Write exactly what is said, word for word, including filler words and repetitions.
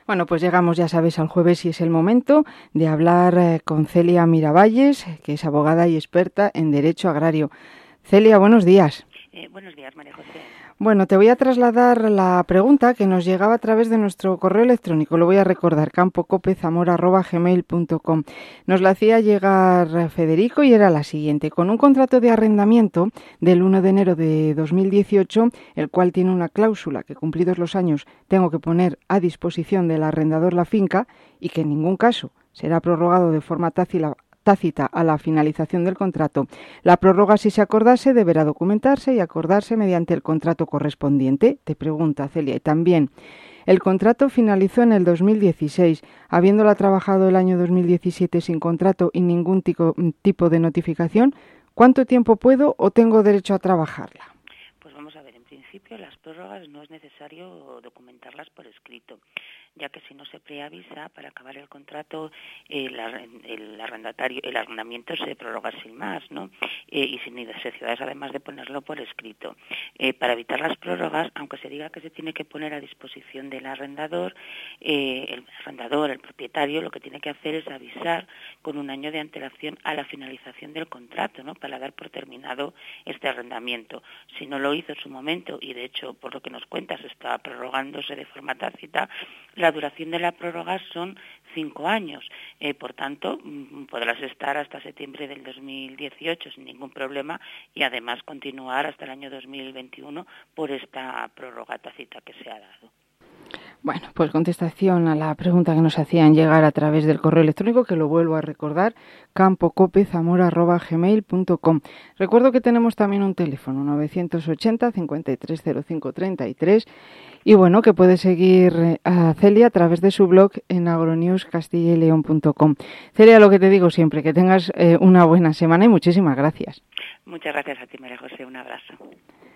Bueno, pues llegamos, ya sabéis, al jueves y es el momento de hablar eh, con Celia Miravalles, que es abogada y experta en Derecho Agrario. Celia, buenos días. Eh, buenos días, María José. Bueno, te voy a trasladar la pregunta que nos llegaba a través de nuestro correo electrónico. Lo voy a recordar, campo cope zamora arroba gmail punto com. Nos la hacía llegar Federico y era la siguiente. Con un contrato de arrendamiento del uno de enero de dos mil dieciocho, el cual tiene una cláusula que cumplidos los años tengo que poner a disposición del arrendador la finca y que en ningún caso será prorrogado de forma tácita tácita a la finalización del contrato. La prórroga, si se acordase, deberá documentarse y acordarse mediante el contrato correspondiente. Te pregunta Celia. Y también, el contrato finalizó en el dos mil dieciséis, habiéndola trabajado el año dos mil diecisiete sin contrato y ningún tico, tipo de notificación. ¿Cuánto tiempo puedo o tengo derecho a trabajarla? Pues vamos a ver, en principio las prórrogas no es necesario documentarlas por escrito, ya que si no se preavisa, para acabar el contrato, el, el arrendatario, el arrendamiento se prorroga sin más, ¿no? Eh, y sin necesidades además de ponerlo por escrito. Eh, para evitar las prórrogas, aunque se diga que se tiene que poner a disposición del arrendador, eh, el arrendador, el propietario, lo que tiene que hacer es avisar con un año de antelación a la finalización del contrato, ¿no? Para dar por terminado este arrendamiento. Si no lo hizo en su momento, y de hecho, por lo que nos cuentas, está prorrogándose de forma tácita, la duración de la prórroga son cinco años. Eh, por tanto, podrás estar hasta septiembre del dos mil dieciocho sin ningún problema y además continuar hasta el año dos mil veintiuno por esta prórroga tácita que se ha dado. Bueno, pues contestación a la pregunta que nos hacían llegar a través del correo electrónico, que lo vuelvo a recordar, campo cope zamora arroba gmail punto com. Recuerdo que tenemos también un teléfono, novecientos ochenta, cincuenta y tres cero cinco treinta y tres, y bueno, que puede seguir a Celia a través de su blog en agronews castilla y león punto com. Celia, lo que te digo siempre, que tengas eh, una buena semana y muchísimas gracias. Muchas gracias a ti, María José, un abrazo.